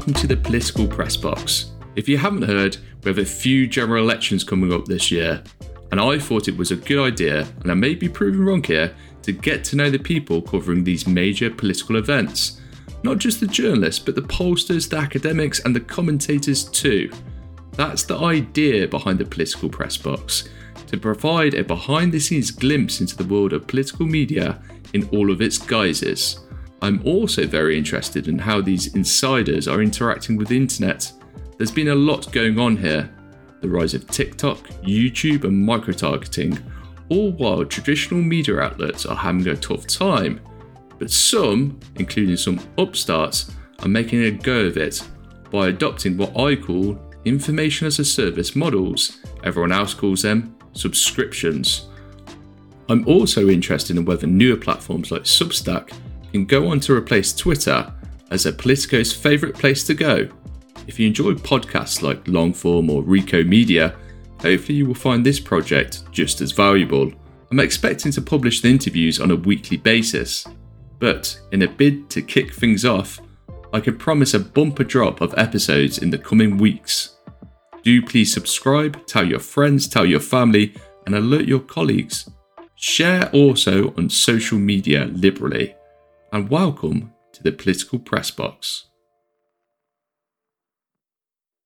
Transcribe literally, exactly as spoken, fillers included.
welcome to the Political Press Box. If you haven't heard, we have a few general elections coming up this year, and I thought it was a good idea, and I may be proven wrong here, to get to know the people covering these major political events. Not just the journalists, but the pollsters, the academics, and the commentators too. That's the idea behind the Political Press Box, to provide a behind-the-scenes glimpse into the world of political media in all of its guises. I'm also very interested in how these insiders are interacting with the internet. There's been a lot going on here. The rise of TikTok, YouTube and micro-targeting, all while traditional media outlets are having a tough time. But some, including some upstarts, are making a go of it by adopting what I call information as a service models. Everyone else calls them subscriptions. I'm also interested in whether newer platforms like Substack can go on to replace Twitter as a Politico's favourite place to go. If you enjoy podcasts like Longform or Rico Media, hopefully you will find this project just as valuable. I'm expecting to publish the interviews on a weekly basis, but in a bid to kick things off, I can promise a bumper drop of episodes in the coming weeks. Do please subscribe, tell your friends, tell your family, and alert your colleagues. Share also on social media liberally. And welcome to the Political Press Box.